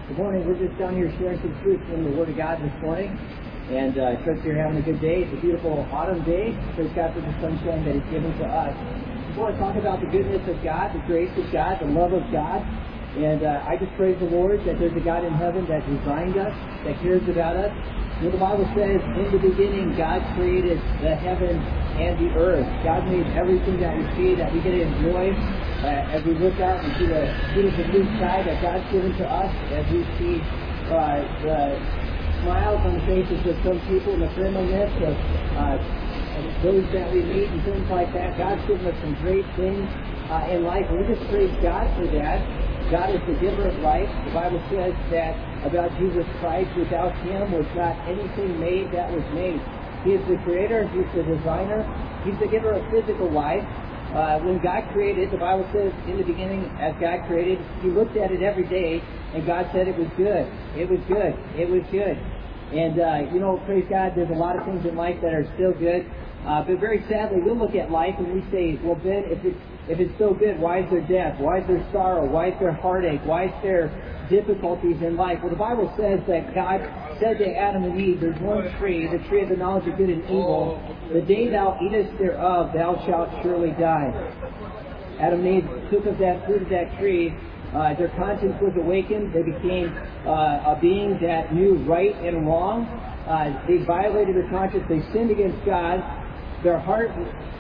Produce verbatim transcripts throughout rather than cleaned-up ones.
Good morning. We're just down here sharing some truth from the Word of God this morning. And uh, I trust you're having a good day. It's a beautiful autumn day. Praise God for the sunshine that He's given to us. I want to talk about the goodness of God, the grace of God, the love of God. And uh, I just praise the Lord that there's a God in heaven that designed us, that cares about us. You know, the Bible says, in the beginning, God created the heaven and the earth. God made everything that we see, that we get to enjoy. Uh, as we look out and see the beautiful blue sky that God's given to us, as we see uh, the smiles on the faces of some people and the friendliness of uh, those that we meet and things like that. God's given us some great things uh, in life, and we just praise God for that. God is the giver of life. The Bible says that about Jesus Christ, without Him was not anything made that was made. He is the creator, He's the designer, He's the giver of physical life. Uh, when God created, the Bible says in the beginning, as God created, He looked at it every day, and God said it was good. It was good. It was good. And, uh, you know, praise God, there's a lot of things in life that are still good. Uh, but very sadly, we'll look at life and we say, well, Ben, if it's, if it's so good, why is there death? Why is there sorrow? Why is there heartache? Why is there difficulties in life? Well, the Bible says that God said to Adam and Eve, there's one tree, the tree of the knowledge of good and evil. The day thou eatest thereof, thou shalt surely die. Adam and Eve took of that fruit of that tree. Uh, their conscience was awakened. They became uh, a being that knew right and wrong. Uh, they violated their conscience. They sinned against God. Their heart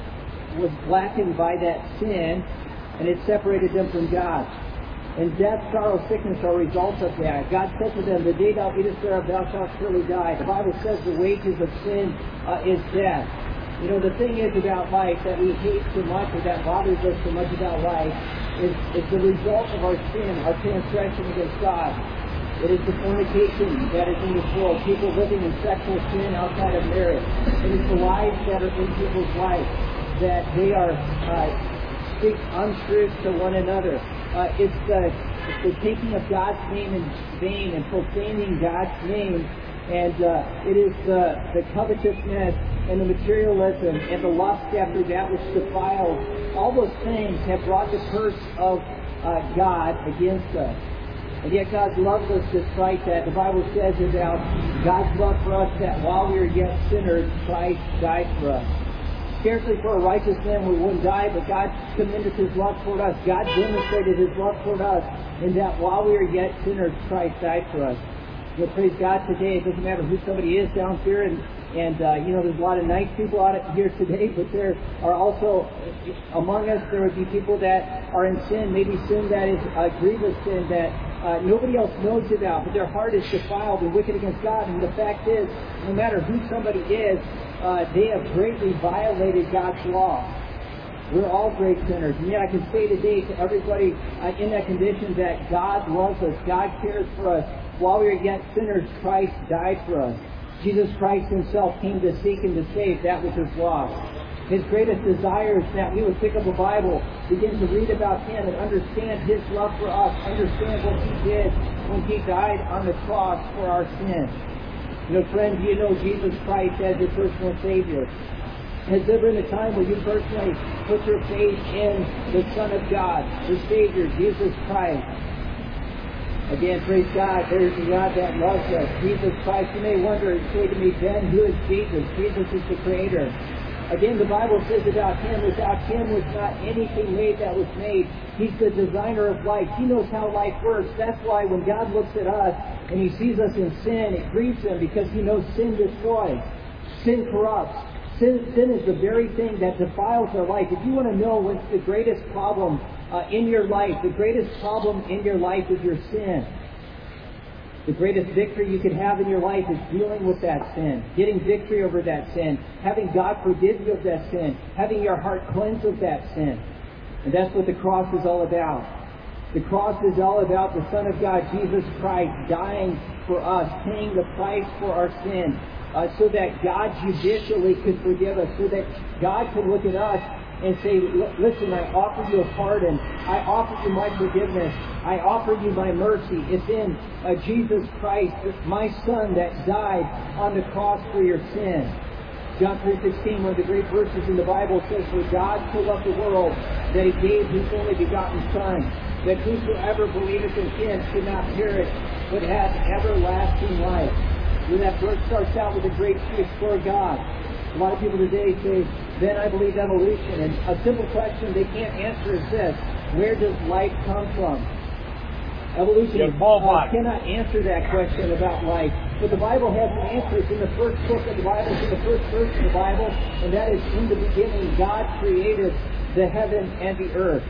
was blackened by that sin, and it separated them from God. And death, sorrow, sickness are results of that. God said to them, the day thou eatest thereof, thou shalt surely die. The Bible says the wages of sin uh, is death. You know, the thing is about life that we hate so much, or that bothers us so much about life, is, is the result of our sin, our transgression against God. It is the fornication that is in this world, people living in sexual sin outside of marriage. It is the lies that are in people's lives, that they are uh, speak untruth to one another. Uh, it's, the, it's the taking of God's name in vain and profaning God's name. And uh, it is the, the covetousness and the materialism and the lust after that which defiles. All those things have brought the curse of uh, God against us. And yet God loves us despite that. The Bible says about God's love for us, that while we were yet sinners, Christ died for us. Scarcely for a righteous man we wouldn't die, but God commended His love toward us. God demonstrated His love toward us in that while we were yet sinners, Christ died for us. You know, praise God today. It doesn't matter who somebody is down here, and and uh, you know, there's a lot of nice people out here today, but there are also among us there would be people that are in sin, maybe sin that is a grievous sin that uh, nobody else knows about, but their heart is defiled and wicked against God. And the fact is, no matter who somebody is, uh, they have greatly violated God's law. We're all great sinners. And yet I can say today to everybody uh, in that condition that God loves us. God cares for us. While we are yet sinners, Christ died for us. Jesus Christ Himself came to seek and to save that which was lost. His greatest desire is that we would pick up a Bible, begin to read about Him, and understand His love for us, understand what He did when He died on the cross for our sins. You know, friend, do you know Jesus Christ as your personal Savior? Has there been a time where you personally put your faith in the Son of God, the Savior, Jesus Christ? Again, praise God, there's a God that loves us. Jesus Christ. You may wonder and say to me, Ben, who is Jesus? Jesus is the Creator. Again, the Bible says about Him, without Him was not anything made that was made. He's the designer of life. He knows how life works. That's why when God looks at us and He sees us in sin, it grieves Him because He knows sin destroys. Sin corrupts. Sin, sin is the very thing that defiles our life. If you want to know what's the greatest problem uh, in your life, the greatest problem in your life is your sin. The greatest victory you can have in your life is dealing with that sin, getting victory over that sin, having God forgive you of that sin, having your heart cleansed of that sin. And that's what the cross is all about. The cross is all about the Son of God, Jesus Christ, dying for us, paying the price for our sin. Uh, so that God judicially could forgive us, so that God could look at us and say, listen, I offer you a pardon. I offer you my forgiveness. I offer you my mercy. It's in uh, Jesus Christ, my Son, that died on the cross for your sin. John three sixteen, one of the great verses in the Bible, says, for God so loved the world that He gave His only begotten Son, that whosoever believeth in Him should not perish, but has everlasting life. When that verse starts out with a great to explore God. A lot of people today say, then I believe evolution. And a simple question they can't answer is this: where does life come from? Evolution uh, cannot answer that question about life. But the Bible has an answer. It's in the first book of the Bible. It's in the first verse of the Bible. And that is, in the beginning, God created the heaven and the earth.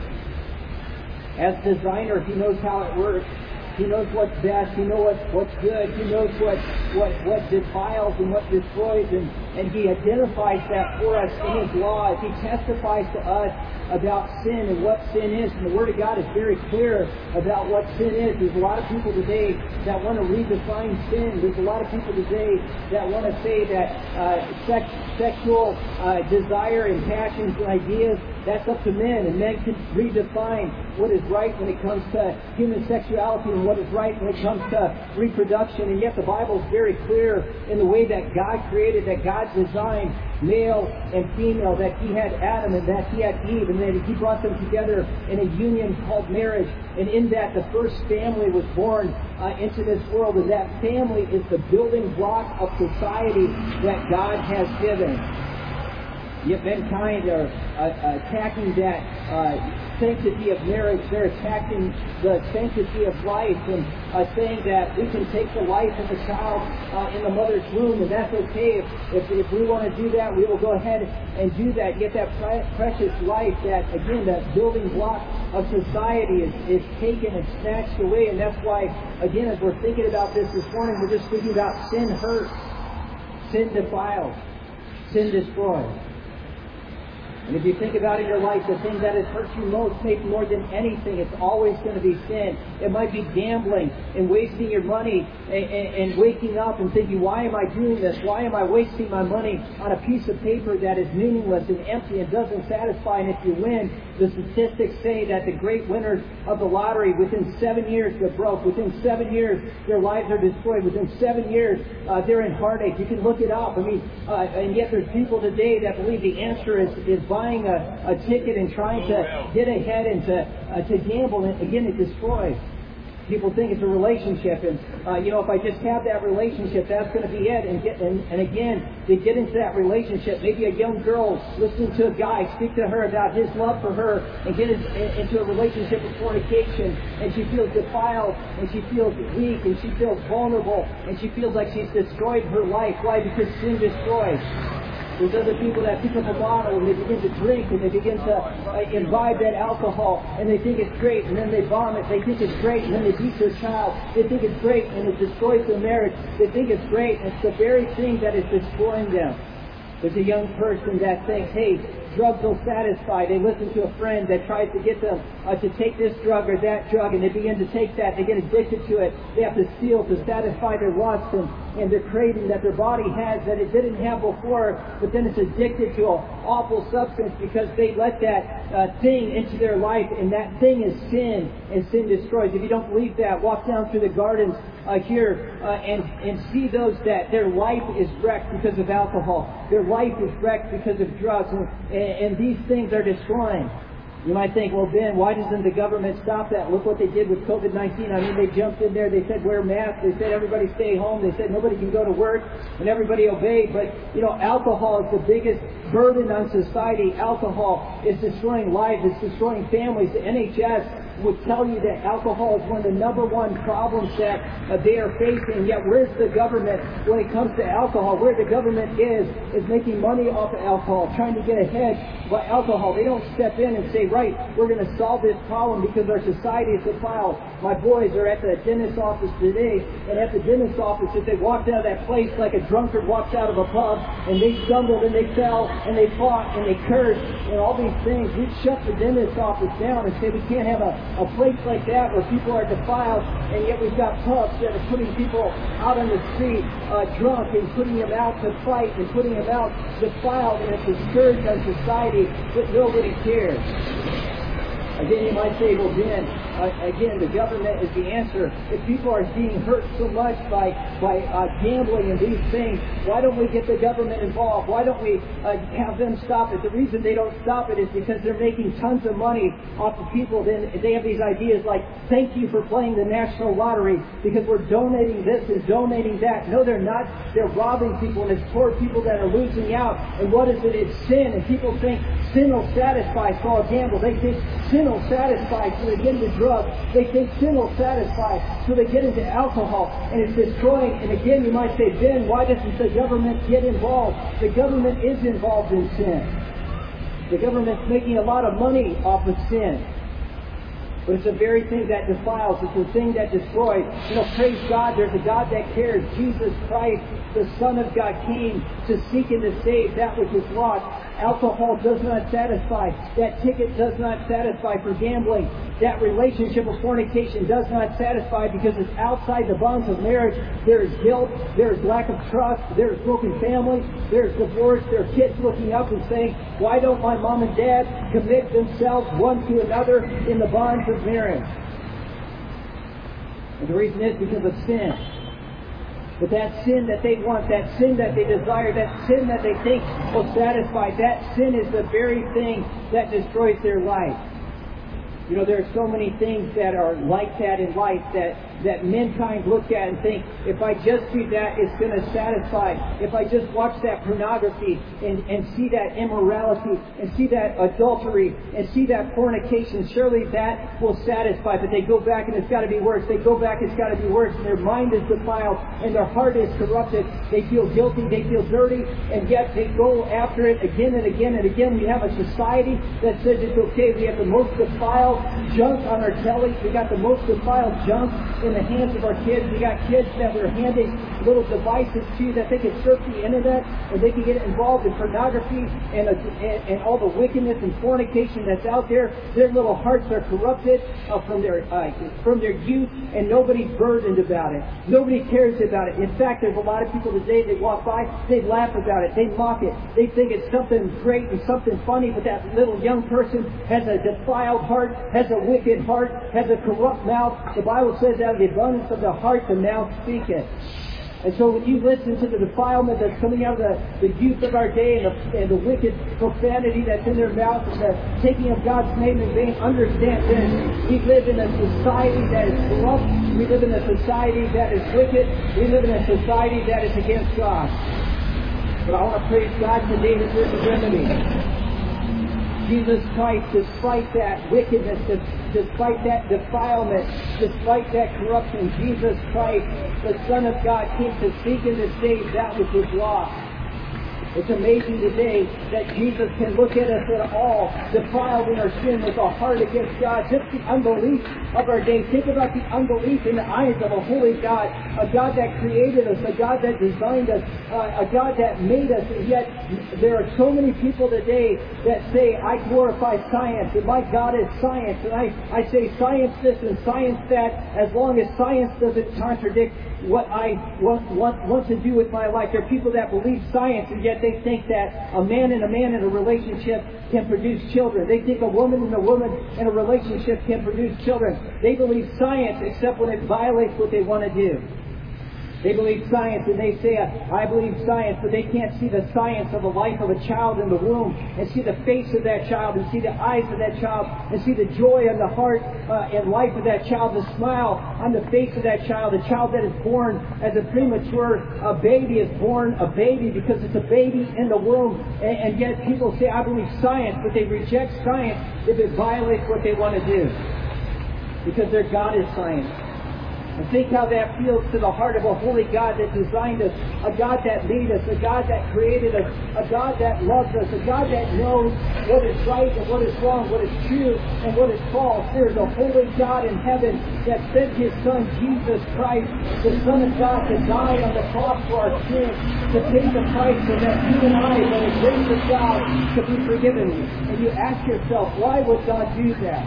As designer, He knows how it works. He knows what's best. He knows what's, what's good. He knows what, what, what defiles and what destroys. And, and He identifies that for us in His law as He testifies to us about sin and what sin is. And the Word of God is very clear about what sin is. There's a lot of people today that want to redefine sin. There's a lot of people today that want to say that uh, sex, sexual uh, desire and passions and ideas, that's up to men. And men can redefine what is right when it comes to human sexuality and what is right when it comes to reproduction. And yet the Bible is very clear in the way that God created, that God designed male and female, that He had Adam and that He had Eve, and that He brought them together in a union called marriage. And in that, the first family was born uh, into this world, and that family is the building block of society that God has given. Yet mankind are uh, attacking that uh, sanctity of marriage. They're attacking the sanctity of life and uh, saying that we can take the life of the child uh, in the mother's womb, and that's okay. If, if, if we want to do that, we will go ahead and do that. Yet that pre- precious life, that, again, that building block of society is, is taken and snatched away. And that's why, again, as we're thinking about this this morning, we're just thinking about sin hurts, sin defiles, sin destroys. And if you think about in your life, the thing that has hurt you most, maybe more than anything, it's always going to be sin. It might be gambling and wasting your money and, and, and waking up and thinking, why am I doing this? Why am I wasting my money on a piece of paper that is meaningless and empty and doesn't satisfy? And if you win, the statistics say that the great winners of the lottery, within seven years, they're broke. Within seven years, their lives are destroyed. Within seven years, uh, they're in heartache. You can look it up. I mean, uh, and yet there's people today that believe the answer is, is buying a, a ticket and trying to get ahead and to, uh, to gamble. And again, it destroys. People think it's a relationship, and uh, you know, if I just have that relationship, that's going to be it. And, get, and and again, they get into that relationship. Maybe a young girl listening to a guy speak to her about his love for her, and get in, into a relationship of fornication, and she feels defiled, and she feels weak, and she feels vulnerable, and she feels like she's destroyed her life. Why? Because sin destroys. There's other people that pick up a bottle and they begin to drink and they begin to uh, imbibe that alcohol, and they think it's great, and then they vomit. They think it's great, and then they beat their child. They think it's great, and it destroys their marriage. They think it's great, and it's the very thing that is destroying them. There's a young person that thinks, hey, drugs will satisfy. They listen to a friend that tries to get them uh, to take this drug or that drug, and they begin to take that. They get addicted to it. They have to steal to satisfy their lust and, and their craving that their body has that it didn't have before, but then it's addicted to an awful substance because they let that uh, thing into their life, and that thing is sin, and sin destroys. If you don't believe that, walk down through the gardens uh, here uh, and, and see those that their life is wrecked because of alcohol. Their life is wrecked because of drugs, and, and, and these things are destroying. You might think, well, Ben, why doesn't the government stop that? Look what they did with covid nineteen. I mean, they jumped in there. They said, wear masks. They said, everybody stay home. They said, nobody can go to work. And everybody obeyed. But, you know, alcohol is the biggest burden on society. Alcohol is destroying lives. It's destroying families. The N H S would tell you that alcohol is one of the number one problems that uh, they are facing. Yet where's the government when it comes to alcohol? Where the government is, is making money off of alcohol, trying to get ahead by alcohol. They don't step in and say, right, we're going to solve this problem because our society is defiled. My boys are at the dentist's office today, and at the dentist's office, if they walked out of that place like a drunkard walks out of a pub, and they stumbled and they fell and they fought and they cursed and all these things, we'd shut the dentist's office down and say we can't have a, a place like that where people are defiled, and yet we've got pubs that are putting people out on the street uh, drunk and putting them out to fight and putting them out defiled, and it's a scourge on society, but nobody cares. Again, you might say, well, Ben, uh, again, the government is the answer. If people are being hurt so much by by uh, gambling and these things, why don't we get the government involved? Why don't we uh, have them stop it? The reason they don't stop it is because they're making tons of money off of people. Then they have these ideas like, thank you for playing the national lottery because we're donating this and donating that. No, they're not. They're robbing people, and it's poor people that are losing out. And what is it? It's sin. And people think sin will satisfy, so I'll gamble. They think sin will satisfy, so they get into drugs. They think sin will satisfy, so they get into alcohol. And it's destroying. And again, you might say, Ben, why doesn't the government get involved? The government is involved in sin. The government's making a lot of money off of sin. But it's the very thing that defiles. It's the thing that destroys. You know, praise God, there's a God that cares. Jesus Christ, the Son of God, came to seek and to save that which is lost. Alcohol does not satisfy. That ticket does not satisfy for gambling. That relationship of fornication does not satisfy because it's outside the bonds of marriage. There is guilt. There is lack of trust. There is broken families. There is divorce. There are kids looking up and saying, why don't my mom and dad commit themselves one to another in the bonds of marriage? And the reason is because of sin. But that sin that they want, that sin that they desire, that sin that they think will satisfy, that sin is the very thing that destroys their life. You know, there are so many things that are like that in life that, that mankind look at and think, if I just do that, it's going to satisfy. If I just watch that pornography and, and see that immorality and see that adultery and see that fornication, surely that will satisfy. But they go back and it's got to be worse. They go back, it's got to be worse. And their mind is defiled and their heart is corrupted. They feel guilty, they feel dirty, and yet they go after it again and again and again. We have a society that says it's okay. We have the most defiled junk on our telly. We got the most defiled junk in the hands of our kids. We got kids that we're handing little devices to that they can surf the internet and they can get involved in pornography and, uh, and, and all the wickedness and fornication that's out there. Their little hearts are corrupted uh, from their uh, from their youth, and nobody's burdened about it. Nobody cares about it. In fact, there's a lot of people today that walk by, they laugh about it, they mock it, they think it's something great and something funny, but that little young person has a defiled heart, has a wicked heart, has a corrupt mouth. The Bible says out of the abundance of the heart, the mouth speaketh. And so when you listen to the defilement that's coming out of the, the youth of our day and the, and the wicked profanity that's in their mouth and the taking of God's name in vain, understand this. We live in a society that is corrupt. We live in a society that is wicked. We live in a society that is against God. But I want to praise God today that there's a remedy. Jesus Christ, despite that wickedness, despite that defilement, despite that corruption, Jesus Christ, the Son of God, came to seek and to save that which was lost. It's amazing today that Jesus can look at us at all defiled in our sin with a heart against God. Just the unbelief of our day. Think about the unbelief in the eyes of a holy God, a God that created us, a God that designed us, uh, a God that made us. And yet there are so many people today that say, I glorify science, and my God is science. And I, I say science this and science that, as long as science doesn't contradict what I want, want, want to do with my life. There are people that believe science, and yet they think that a man and a man in a relationship can produce children. They think a woman and a woman in a relationship can produce children. They believe science except when it violates what they want to do. They believe science, and they say, I believe science, but they can't see the science of the life of a child in the womb and see the face of that child and see the eyes of that child and see the joy on the heart uh, and life of that child, the smile on the face of that child. The child that is born as a premature a baby is born a baby because it's a baby in the womb. And, and yet people say, I believe science, but they reject science if it violates what they want to do because their God is science. And think how that feels to the heart of a holy God that designed us, a God that made us, a God that created us, a God that loves us, a God that knows what is right and what is wrong, what is true and what is false. There is a holy God in heaven that sent His Son, Jesus Christ, the Son of God, to die on the cross for our sins, to pay the price so that you and I, by the grace of God, could be forgiven. And you ask yourself, why would God do that?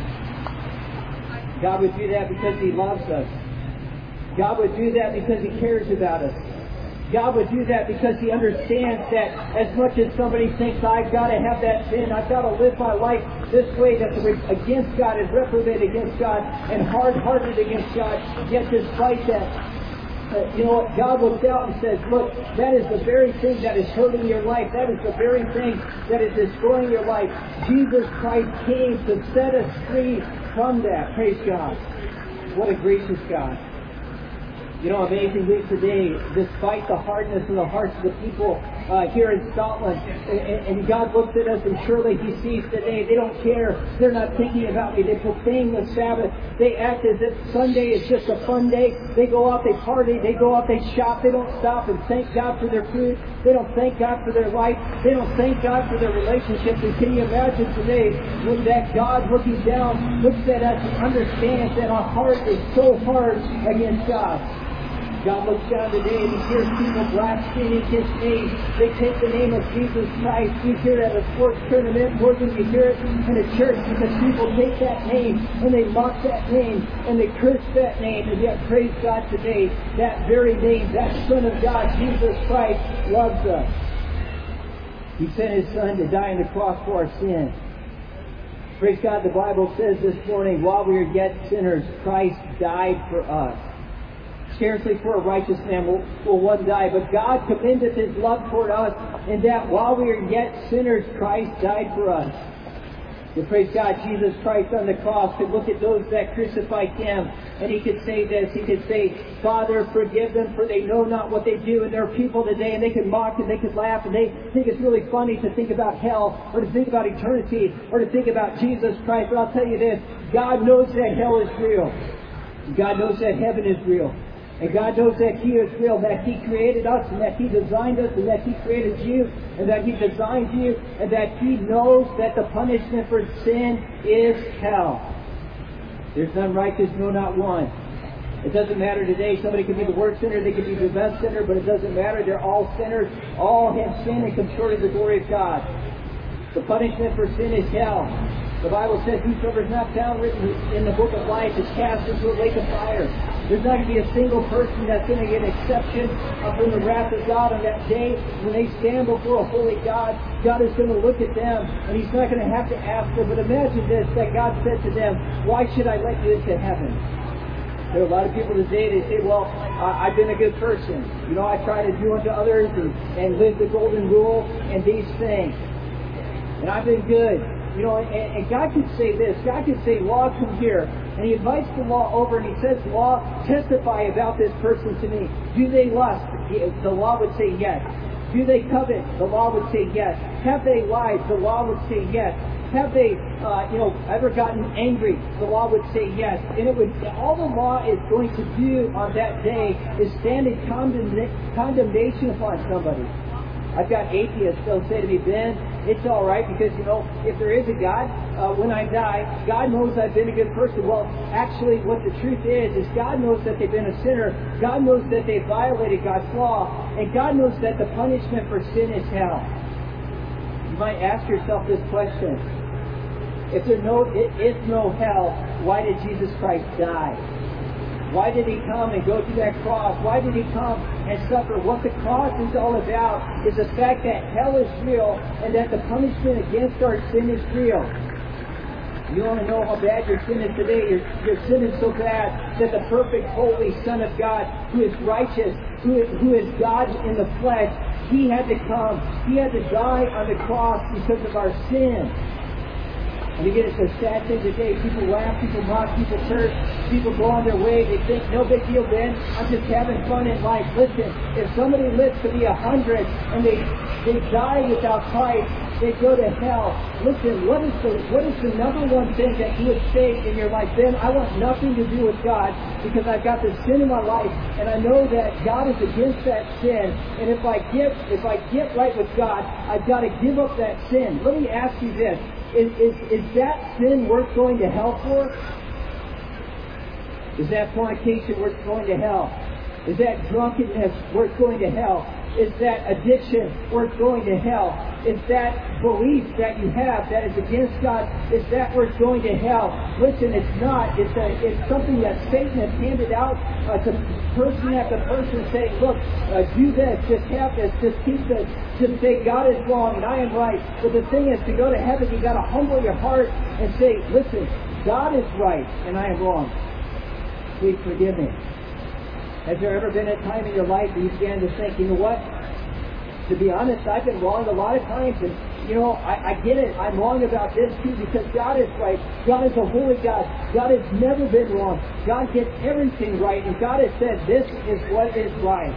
God would do that because He loves us. God would do that because He cares about us. God would do that because He understands that as much as somebody thinks, I've got to have that sin, I've got to live my life this way that they're against God and reprobate against God and hard-hearted against God. Yet despite that, Uh, you know what? God looks out and says, look, that is the very thing that is hurting your life. That is the very thing that is destroying your life. Jesus Christ came to set us free from that. Praise God. What a gracious God. You know, amazingly today, despite the hardness of the hearts of the people uh, here in Scotland, and, and God looks at us and surely He sees today, they don't care. They're not thinking about me. They proclaim the Sabbath. They act as if Sunday is just a fun day. They go out, they party, they go out, they shop. They don't stop and thank God for their food. They don't thank God for their life. They don't thank God for their relationships. And can you imagine today when that God looking down looks at us and understands that our heart is so hard against God? God looks down today and He hears people blaspheming His name. They take the name of Jesus Christ. You hear it at a sports tournament more than you hear it in a church, because people take that name and they mock that name and they curse that name. And yet, praise God today, that very name, that Son of God, Jesus Christ, loves us. He sent His Son to die on the cross for our sin. Praise God, the Bible says this morning, while we were yet sinners, Christ died for us. Scarcely for a righteous man will, will one die, but God commendeth His love toward us, in that while we are yet sinners, Christ died for us. And praise God, Jesus Christ on the cross could look at those that crucified Him, and He could say this. He could say, Father, forgive them, for they know not what they do. And there are people today, and they can mock and they can laugh, and they think it's really funny to think about hell, or to think about eternity, or to think about Jesus Christ. But I'll tell you this, God knows that hell is real. God knows that heaven is real. And God knows that He is real, that He created us, and that He designed us, and that He created you, and that He designed you, and that He knows that the punishment for sin is hell. There's none righteous, no, not one. It doesn't matter today. Somebody can be the worst sinner, they can be the best sinner, but it doesn't matter. They're all sinners. All have sinned and come short of the glory of God. The punishment for sin is hell. The Bible says, whosoever is not found written in the book of life is cast into a lake of fire. There's not going to be a single person that's going to get an exception from the wrath of God on that day. When they stand before a holy God, God is going to look at them, and He's not going to have to ask them. But imagine this, that God said to them, why should I let you into heaven? There are a lot of people today, they say, well, uh, I've been a good person. You know, I try to do unto others and, and live the golden rule and these things. And I've been good. You know, and, and God could say this. God could say, law, come here. And He invites the law over and He says, law, testify about this person to me. Do they lust? The law would say yes. Do they covet? The law would say yes. Have they lied? The law would say yes. Have they, uh, you know, ever gotten angry? The law would say yes. And it would, all the law is going to do on that day is stand in condemn- condemnation upon somebody. I've got atheists that'll say to me, Ben, it's all right because, you know, if there is a God, uh, when I die, God knows I've been a good person. Well, actually, what the truth is, is God knows that they've been a sinner. God knows that they violated God's law. And God knows that the punishment for sin is hell. You might ask yourself this question. If there no, it is no hell, why did Jesus Christ die? Why did He come and go to that cross? Why did He come and suffer? What the cross is all about is the fact that hell is real and that the punishment against our sin is real. You want to know how bad your sin is today? Your, your sin is so bad that the perfect, holy Son of God, who is righteous, who is, who is God in the flesh, He had to come. He had to die on the cross because of our sin. And again, it's a sad thing today. People laugh, people mock, people curse, people go on their way. They think, no big deal, Ben. I'm just having fun in life. Listen, if somebody lives to be a hundred and they they die without Christ, they go to hell. Listen, what is the what is the number one thing that you would say in your life? Ben, I want nothing to do with God because I've got this sin in my life, and I know that God is against that sin. And if I get if I get right with God, I've got to give up that sin. Let me ask you this. Is, is, is that sin worth going to hell for? Is that fornication worth going to hell? Is that drunkenness worth going to hell? Is that addiction worth going to hell? Is that belief that you have that is against God, is that worth going to hell? Listen, it's not. It's a, it's something that Satan has handed out uh, to person after person, saying, look, uh, do this, just have this, just keep this, just say God is wrong and I am right. But the thing is, to go to heaven, you got to humble your heart and say, listen, God is right and I am wrong. Please forgive me. Has there ever been a time in your life where you began to think, you know what? To be honest, I've been wrong a lot of times, and you know, I, I get it. I'm wrong about this too, because God is right. God is a holy God. God has never been wrong. God gets everything right, and God has said this is what is right.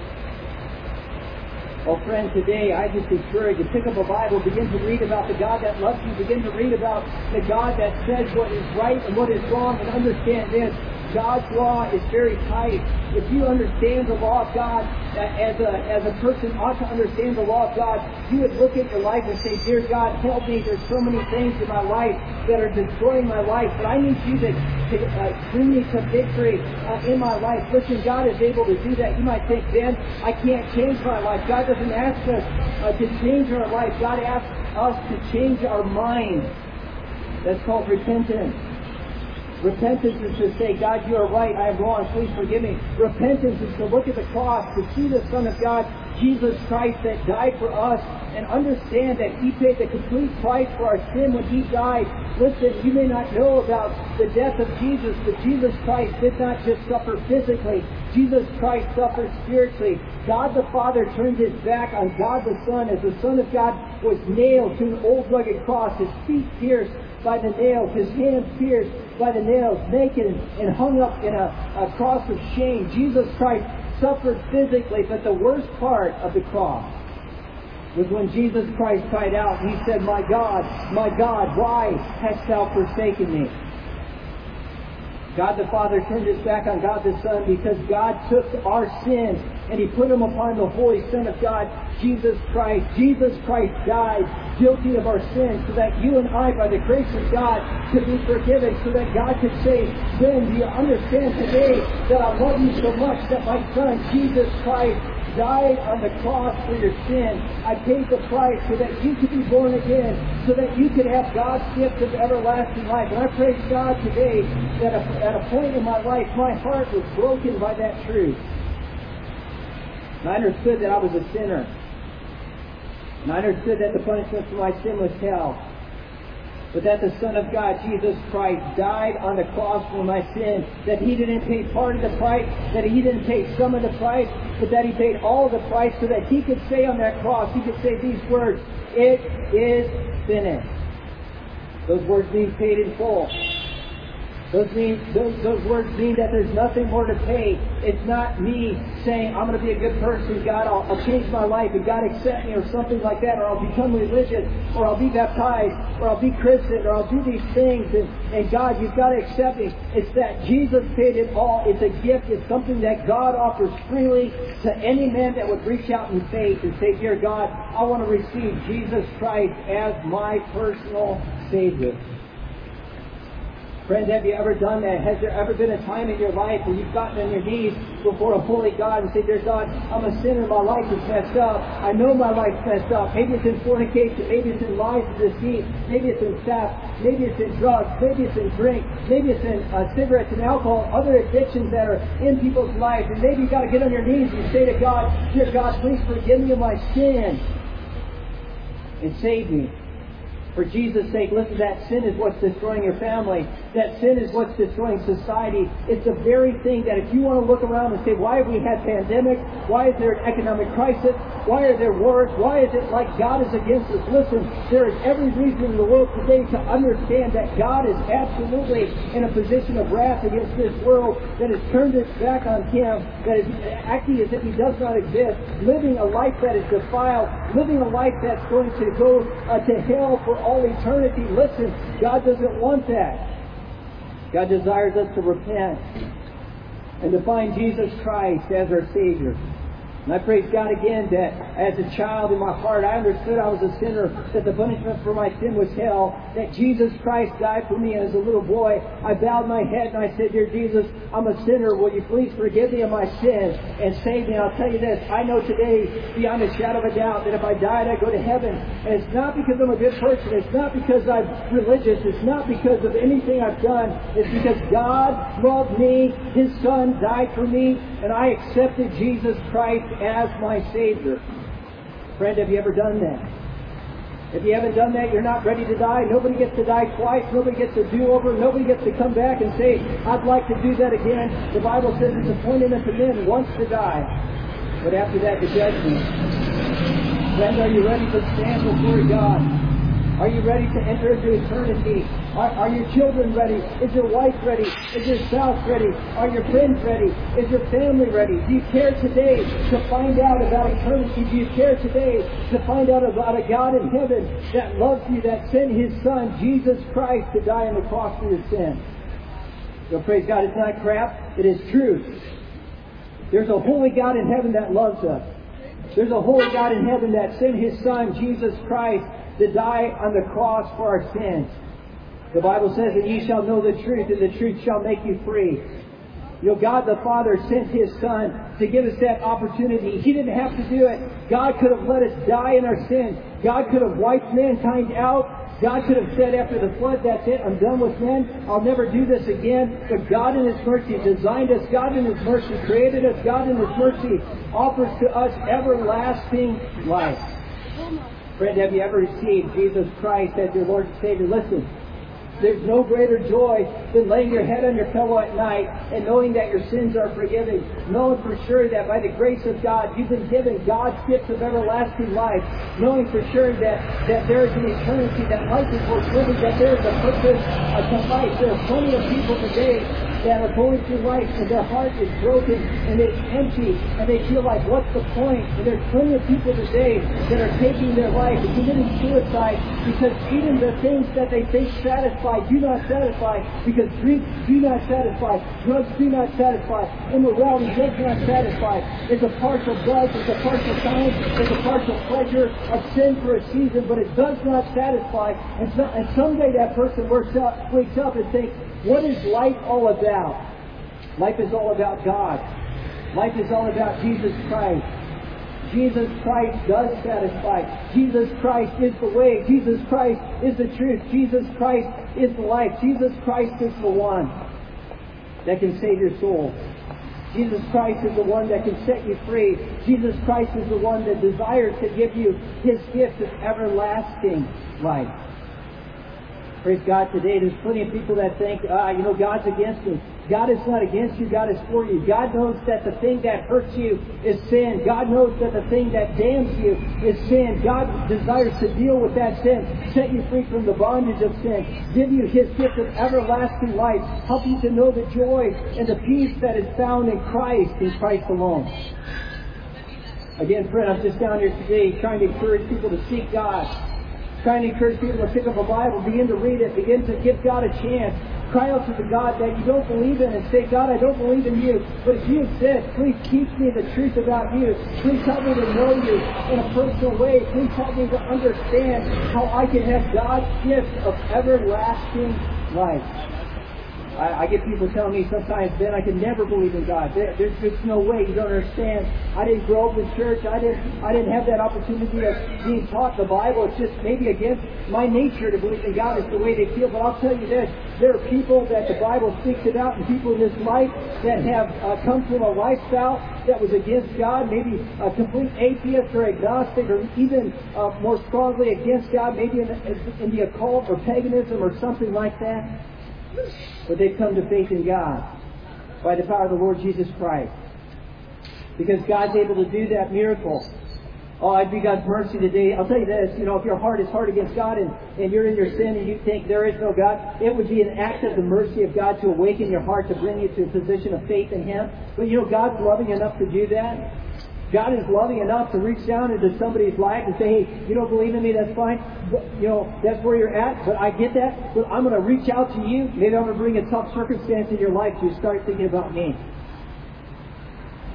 Well, friend, today I just encourage you, pick up a Bible, begin to read about the God that loves you, begin to read about the God that says what is right and what is wrong, and understand this. God's law is very tight. If you understand the law of God, as a, as a person ought to understand the law of God, you would look at your life and say, dear God, help me. There's so many things in my life that are destroying my life, but I need you to, to uh, bring me to victory uh, in my life. Listen, God is able to do that. You might think, Ben, I can't change my life. God doesn't ask us uh, to change our life. God asks us to change our mind. That's called repentance. Repentance is to say, God, you are right, I am wrong, please forgive me. Repentance is to look at the cross, to see the Son of God, Jesus Christ, that died for us, and understand that He paid the complete price for our sin when He died. Listen, you may not know about the death of Jesus, but Jesus Christ did not just suffer physically. Jesus Christ suffered spiritually. God the Father turned His back on God the Son as the Son of God was nailed to an old rugged cross, His feet pierced by the nails, His hands pierced by the nails, naked and hung up in a, a cross of shame. Jesus Christ suffered physically, but the worst part of the cross was when Jesus Christ cried out and He said, my God, my God, why hast thou forsaken me? God the Father turned His back on God the Son because God took our sins and He put them upon the Holy Son of God, Jesus Christ. Jesus Christ died guilty of our sins so that you and I, by the grace of God, could be forgiven, so that God could say, Ben, do you understand today that I love you so much that my Son, Jesus Christ, died on the cross for your sin. I paid the price so that you could be born again, so that you could have God's gift of everlasting life. And I praise God today that at a point in my life, my heart was broken by that truth. And I understood that I was a sinner. And I understood that the punishment for my sin was hell. But that the Son of God, Jesus Christ, died on the cross for my sin. That He didn't pay part of the price, that He didn't pay some of the price, but that He paid all of the price so that He could say on that cross, He could say these words, it is finished. Those words mean paid in full. Those, mean, those, those words mean that there's nothing more to pay. It's not me saying, I'm going to be a good person, God, I'll, I'll change my life, and God accept me, or something like that, or I'll become religious, or I'll be baptized, or I'll be Christian, or I'll do these things, and, and God, you've got to accept me. It's that Jesus paid it all. It's a gift. It's something that God offers freely to any man that would reach out in faith and say, dear God, I want to receive Jesus Christ as my personal Savior. Friends, have you ever done that? Has there ever been a time in your life where you've gotten on your knees before a holy God and said, dear God, I'm a sinner, my life is messed up. I know my life's messed up. Maybe it's in fornication, maybe it's in lies and deceit, maybe it's in theft, maybe it's in drugs, maybe it's in drink, maybe it's in uh, cigarettes and alcohol, other addictions that are in people's lives. And maybe you've got to get on your knees and say to God, dear God, please forgive me of my sin and save me. For Jesus' sake, listen, that sin is what's destroying your family. That sin is what's destroying society. It's the very thing that if you want to look around and say, why have we had pandemics? Why is there an economic crisis? Why are there wars? Why is it like God is against us? Listen, there is every reason in the world today to understand that God is absolutely in a position of wrath against this world, that has turned its back on Him, that is acting as if He does not exist, living a life that is defiled, living a life that's going to go uh, to hell for all eternity. Listen, God doesn't want that. God desires us to repent and to find Jesus Christ as our Savior. And I praise God again that as a child in my heart, I understood I was a sinner, that the punishment for my sin was hell, that Jesus Christ died for me. And as a little boy, I bowed my head and I said, Dear Jesus, I'm a sinner. Will you please forgive me of my sins and save me? And I'll tell you this, I know today, beyond a shadow of a doubt, that if I died, I'd go to heaven. And it's not because I'm a good person. It's not because I'm religious. It's not because of anything I've done. It's because God loved me. His Son died for me. And I accepted Jesus Christ as my Savior. Friend, have you ever done that? If you haven't done that, you're not ready to die. Nobody gets to die twice. Nobody gets a do-over. Nobody gets to come back and say, I'd like to do that again. The Bible says it's appointed unto men once to die, but after that, the judgment. Friend, are you ready to stand before God? Are you ready to enter into eternity? Are, are your children ready? Is your wife ready? Is your spouse ready? Are your friends ready? Is your family ready? Do you care today to find out about eternity? Do you care today to find out about a God in heaven that loves you, that sent His Son, Jesus Christ, to die on the cross for your sin? So praise God, it's not crap. It is truth. There's a holy God in heaven that loves us. There's a holy God in heaven that sent His Son, Jesus Christ, to die on the cross for our sins. The Bible says that ye shall know the truth, and the truth shall make you free. You know, God the Father sent His Son to give us that opportunity. He didn't have to do it. God could have let us die in our sins. God could have wiped mankind out. God could have said after the flood, that's it, I'm done with men. I'll never do this again. But God in His mercy designed us. God in His mercy created us. God in His mercy offers to us everlasting life. Friend, have you ever received Jesus Christ as your Lord and Savior? Listen, there's no greater joy than laying your head on your pillow at night and knowing that your sins are forgiven. Knowing for sure that by the grace of God, you've been given God's gift of everlasting life. Knowing for sure that, that there is an eternity, that life is worth living, that there is a purpose uh, to life. There are plenty of people today that are going through life and their heart is broken and it's empty and they feel like, what's the point? And there's plenty of people today that are taking their life and committing suicide because even the things that they think satisfy do not satisfy, because drink do not satisfy, drugs do not satisfy, immorality does not satisfy. It's a partial buzz, it's a partial time, it's a partial pleasure of sin for a season, but it does not satisfy. And, so, and someday that person wakes up, wakes up and thinks, what is life all about? Life is all about God. Life is all about Jesus Christ. Jesus Christ does satisfy. Jesus Christ is the way. Jesus Christ is the truth. Jesus Christ is the life. Jesus Christ is the one that can save your soul. Jesus Christ is the one that can set you free. Jesus Christ is the one that desires to give you His gift of everlasting life. Praise God, today there's plenty of people that think, ah, you know, God's against me. God is not against you, God is for you. God knows that the thing that hurts you is sin. God knows that the thing that damns you is sin. God desires to deal with that sin, set you free from the bondage of sin, give you His gift of everlasting life, help you to know the joy and the peace that is found in Christ, in Christ alone. Again, friend, I'm just down here today trying to encourage people to seek God. Trying to encourage people to pick up a Bible, begin to read it, begin to give God a chance. Cry out to the God that you don't believe in and say, God, I don't believe in you, but if you exist, please teach me the truth about you. Please help me to know you in a personal way. Please help me to understand how I can have God's gift of everlasting life. I, I get people telling me sometimes, Ben, I can never believe in God. There, there's just no way. You don't understand. I didn't grow up in church. I didn't I didn't have that opportunity of being taught the Bible. It's just maybe against my nature to believe in God is the way they feel. But I'll tell you this. There are people that the Bible speaks about, and people in this life that have uh, come from a lifestyle that was against God, maybe a complete atheist or agnostic, or even uh, more strongly against God, maybe in, in the occult or paganism or something like that. But they've come to faith in God by the power of the Lord Jesus Christ. Because God's able to do that miracle. Oh, I'd be God's mercy today. I'll tell you this, you know, if your heart is hard against God and, and you're in your sin and you think there is no God, it would be an act of the mercy of God to awaken your heart, to bring you to a position of faith in Him. But you know, God's loving enough to do that. God is loving enough to reach down into somebody's life and say, hey, you don't believe in me, that's fine. But, you know, that's where you're at, but I get that. But I'm going to reach out to you. Maybe I'm going to bring a tough circumstance in your life to start thinking about me.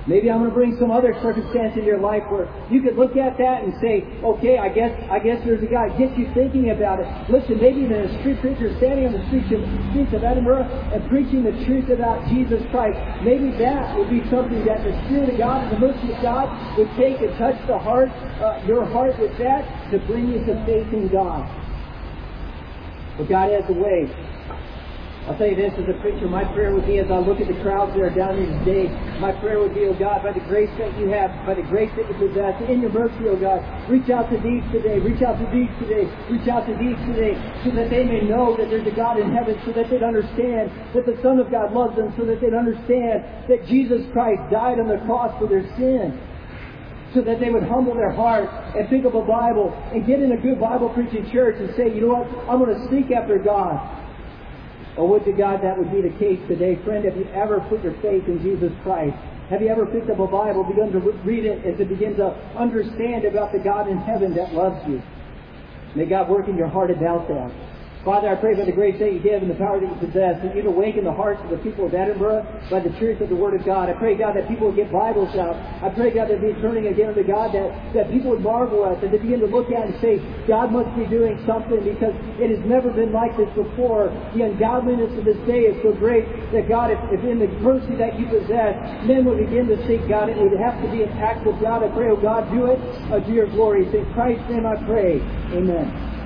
Maybe I'm going to bring some other circumstance in your life where you could look at that and say, okay, I guess I guess there's a God. Get you thinking about it. Listen, maybe even a street preacher standing on the streets of, streets of Edinburgh and preaching the truth about Jesus Christ. Maybe that would be something that the Spirit of God and the mercy of God would take and touch the heart, uh, your heart with that to bring you to faith in God. But God has a way. I'll tell you this, as a preacher, my prayer would be, as I look at the crowds that are down here today, my prayer would be, oh God, by the grace that you have, by the grace that you possess, in your mercy, oh God, reach out to these today, reach out to these today, reach out to these today, so that they may know that there's a God in heaven, so that they'd understand that the Son of God loves them, so that they'd understand that Jesus Christ died on the cross for their sin, so that they would humble their heart and pick up a Bible and get in a good Bible preaching church and say, you know what, I'm going to seek after God. Oh, would to God that would be the case today. Friend, have you ever put your faith in Jesus Christ? Have you ever picked up a Bible, begun to read it, and to begin to understand about the God in heaven that loves you? May God work in your heart about that. Father, I pray by the grace that you give and the power that you possess, that you'd awaken the hearts of the people of Edinburgh by the truth of the Word of God. I pray, God, that people would get Bibles out. I pray, God, that they'd be turning again to God, that, that people would marvel at, that they begin to look at and say, God must be doing something, because it has never been like this before. The ungodliness of this day is so great that, God, if, if in the mercy that you possess, men would begin to seek God, it would have to be an act of God. I pray, oh God, do it uh, to your glory. In Christ's name I pray. Amen.